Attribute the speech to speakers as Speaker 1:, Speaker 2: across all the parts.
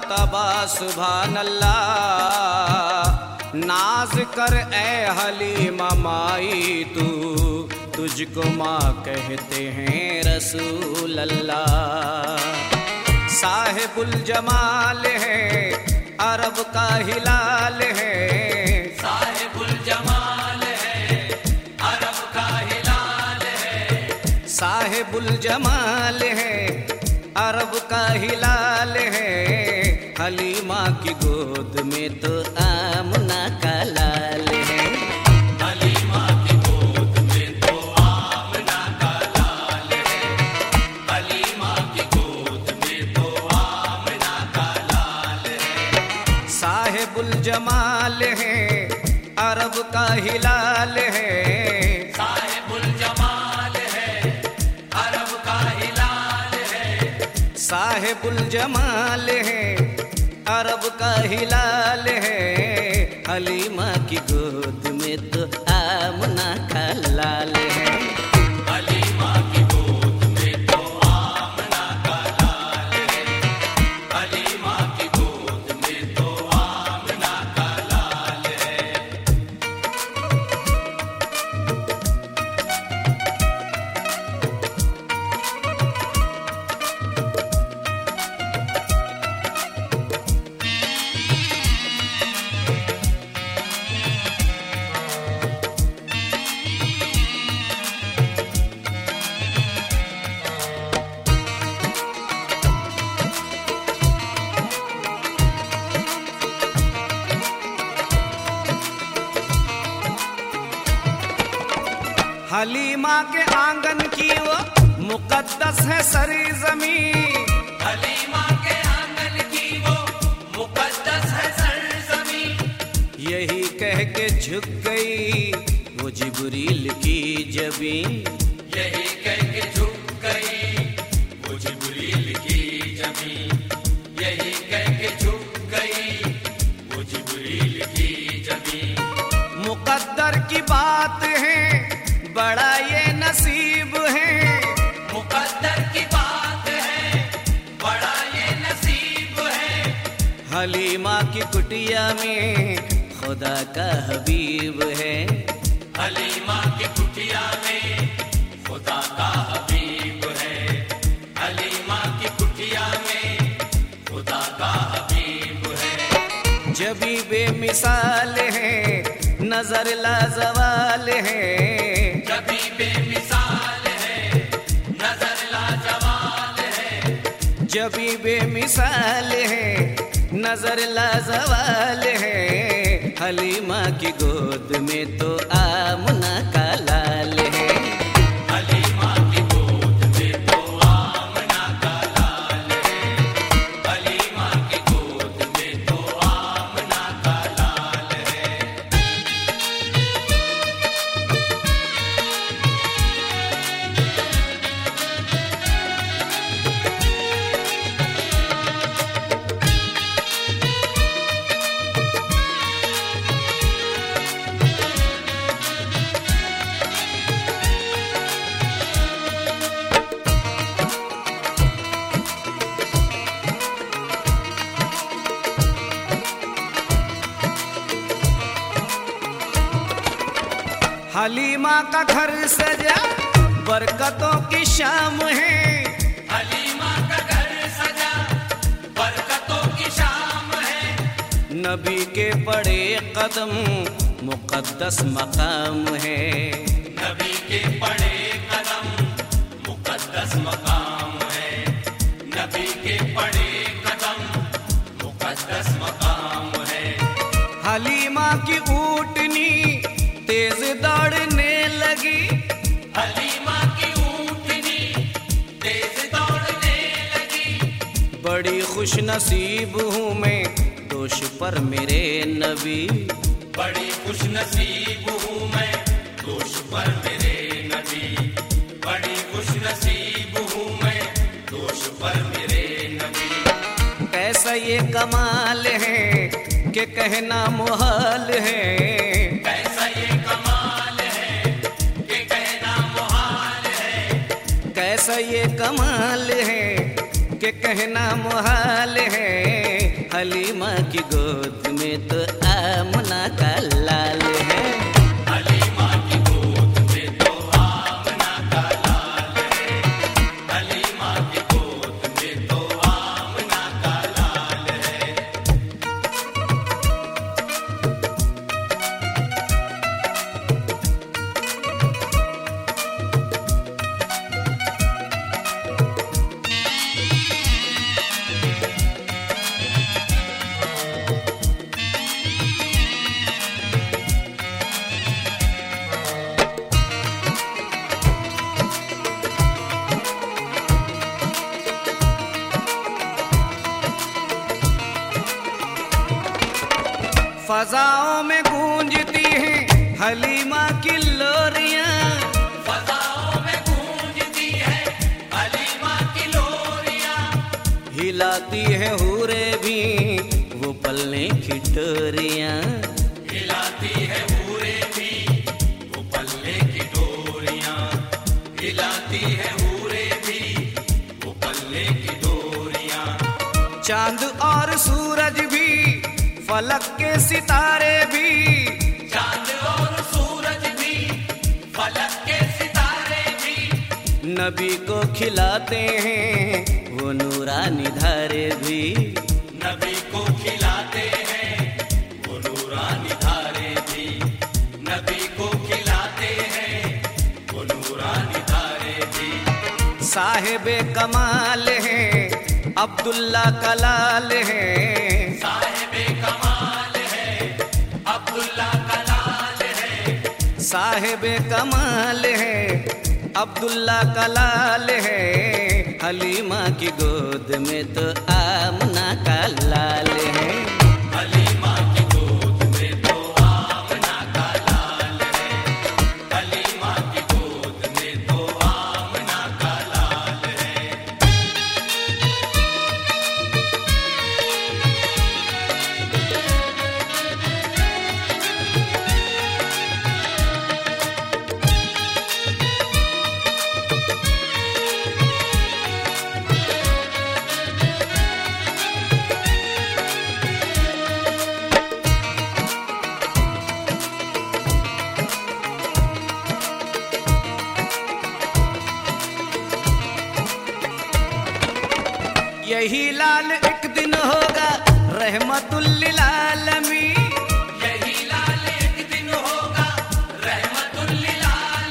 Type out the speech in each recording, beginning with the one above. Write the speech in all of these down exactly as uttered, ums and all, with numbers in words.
Speaker 1: तबा सुभान अल्लाह, नाज कर ए हलीमा माई तू, तुझको माँ कहते हैं रसूल अल्लाह। साहिबुल जमाल है अरब का हिलाल है,
Speaker 2: साहिबुल जमाल है अरब का हिलाल है,
Speaker 1: साहिबुल जमाल है अरब का हिलाल है। हलीमा की गोद में तो आमना का लाल है,
Speaker 2: हलीमा की गोद में तो आमना का लाल है, हलीमा की गोद में तो आमना का लाल है।
Speaker 1: साहिबुल जमाल है अरब का हिलाल है,
Speaker 2: साहिबुल जमाल है अरब का हिलाल है,
Speaker 1: साहिबुल जमाल है अरब का हिलाल है। हलीमा की गोद में तो आमना का लाल है,
Speaker 2: हलीमा की गोद में तो आमना का लाल है, हलीमा की गोद में तो आमना का लाल है।
Speaker 1: हलीमा के आंगन की वो मुकद्दस है सरी ज़मीं,
Speaker 2: हलीमा के आंगन की वो मुकद्दस है सरज़मीं,
Speaker 1: यही कह के झुक गई वो जिब्रील की जबीं,
Speaker 2: यही कह के झुक गई वो जिब्रील की जमीन, यही कह के झुक गई वो जिब्रील की जमीन।
Speaker 1: मुकद्दर की बात है बड़ा ये नसीब है,
Speaker 2: मुकद्दर की बात है बड़ा ये नसीब है,
Speaker 1: हलीमा की कुटिया में खुदा का हबीब है,
Speaker 2: हलीमा की कुटिया में खुदा का हबीब है, हलीमा की कुटिया में खुदा का हबीब है।
Speaker 1: जबी बेमिसाल है नजर लाजवाल है,
Speaker 2: जबी बेमिसाल है नजर लाजवाल है,
Speaker 1: जबी बेमिसाल है नजर लाजवाल है। हलीमा की गोद में तो आमना का लाल है,
Speaker 2: हलीमा की गोद में तो आमना का लाल है, हलीमा की गोद में तो आमना का लाल है।
Speaker 1: हलीमा का घर सजा बरकतों की शाम है,
Speaker 2: हलीमा का घर सजा बरकतों की शाम है,
Speaker 1: नबी के बड़े कदम मुकद्दस मकाम है,
Speaker 2: नबी के बड़े कदम मुकद्दस मकाम है, नबी के बड़े कदम मुकद्दस मकाम है।
Speaker 1: हलीमा की ऊँटनी तेज दौड़ने लगी,
Speaker 2: हलीमा की ऊँटनी तेज दौड़ने लगी,
Speaker 1: बड़ी खुश नसीब हूँ मैं दोष पर मेरे नबी,
Speaker 2: बड़ी खुश नसीब हूँ मैं दोष पर मेरे नबी, बड़ी खुश नसीब हूँ मैं दोष पर मेरे नबी।
Speaker 1: कैसा ये कमाल है कि कहना मुहाल है,
Speaker 2: कैसा ये कमाल है कि कहना मुहाल है,
Speaker 1: कैसा ये कमाल है कि कहना मुहाल है। हलीमा की गोद में तो आमना का लाल है।
Speaker 2: हलीमा की गोद में तो आमना का लाल है। हलीमा की गोद में तो आमना का लाल है।
Speaker 1: फजाओं में गूंजती हैं हलीमा की लोरियां।
Speaker 2: फजाओं में गूंजती है हलीमा की लोरियां।
Speaker 1: हिलाती है हूरे भी वो पलने की डोरियां।
Speaker 2: हिलाती है हूरे भी वो पल्ले की डोरियां। हिलाती है हूरे भी वो पल्ले की डोरियां।
Speaker 1: चांद और सूरज भी फलक के सितारे भी।
Speaker 2: चांद और सूरज भी फलक के सितारे भी
Speaker 1: नबी को खिलाते हैं वो नूरानी धारे भी।
Speaker 2: नबी को खिलाते हैं वो नूरानी धारे भी। नबी को खिलाते हैं वो नूरानी धारे भी।
Speaker 1: साहिबे कमाल है अब्दुल्ला कलाल है।
Speaker 2: साहिबे कमाल है अब्दुल्ला कलाल है।
Speaker 1: साहिबे कमाल है अब्दुल्ला कलाल है। हलीमा की गोद में तो आमना का लाल है।
Speaker 2: हलीमा की गोद में तो आमना का लाल है। हलीमा की गोद में तो आमना का लाल है।
Speaker 1: यही लाल एक दिन होगा रहमतुल लिल आलमीन।
Speaker 2: यही लाल एक दिन होगा रहमतुल लिल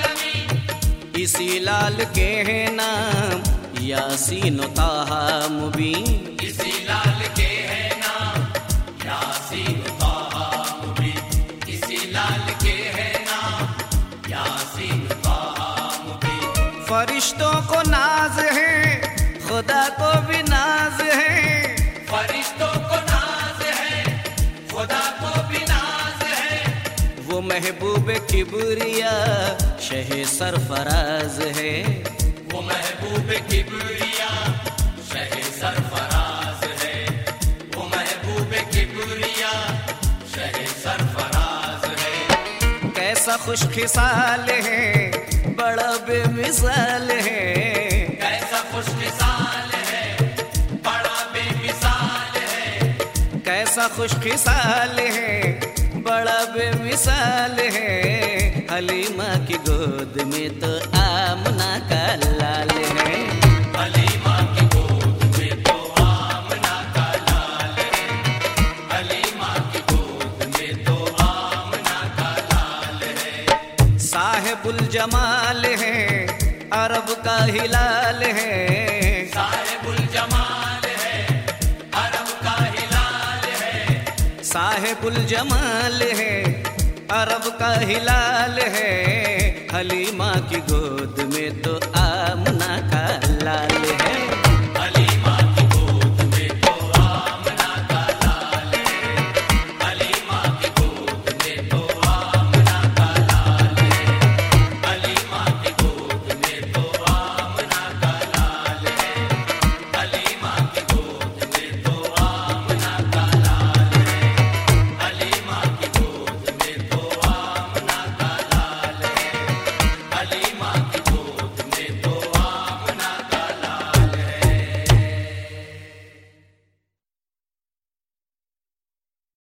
Speaker 2: आलमीन।
Speaker 1: इसी लाल के हैं नाम यासीन व ताहा मुबीन।
Speaker 2: इसी लाल के है नाम यासीन ताहा मुबीन। इसी लाल के है नाम यासीन ताहा मुबीन।
Speaker 1: फरिश्तों को नाज है खुदा को भी नाज है।
Speaker 2: फरिश्तों को नाज है खुदा को भी नाज है।
Speaker 1: वो महबूब किबरिया शह सरफराज है।
Speaker 2: वो महबूब किबरिया शह सरफराज है। वो महबूब किबरिया शह सरफराज है।
Speaker 1: कैसा खुशखिसाल है बड़ा बेमिसाल है।
Speaker 2: कैसा खुशमिसाल है बड़ा बेमिसाल है।
Speaker 1: कैसा खुशखिसाल है बड़ा बेमिसाल है। हलीमा की गोद में तो आमना का लाल है।
Speaker 2: हलीमा की गोद में तो आमना का लाल है। हलीमा की गोद में तो आमना का लाल है।
Speaker 1: साहिबुल जमाल है अरब का हिलाल है।
Speaker 2: साहिबुल जमाल है अरब का हिलाल है।
Speaker 1: साहिबुल जमाल है अरब का हिलाल है।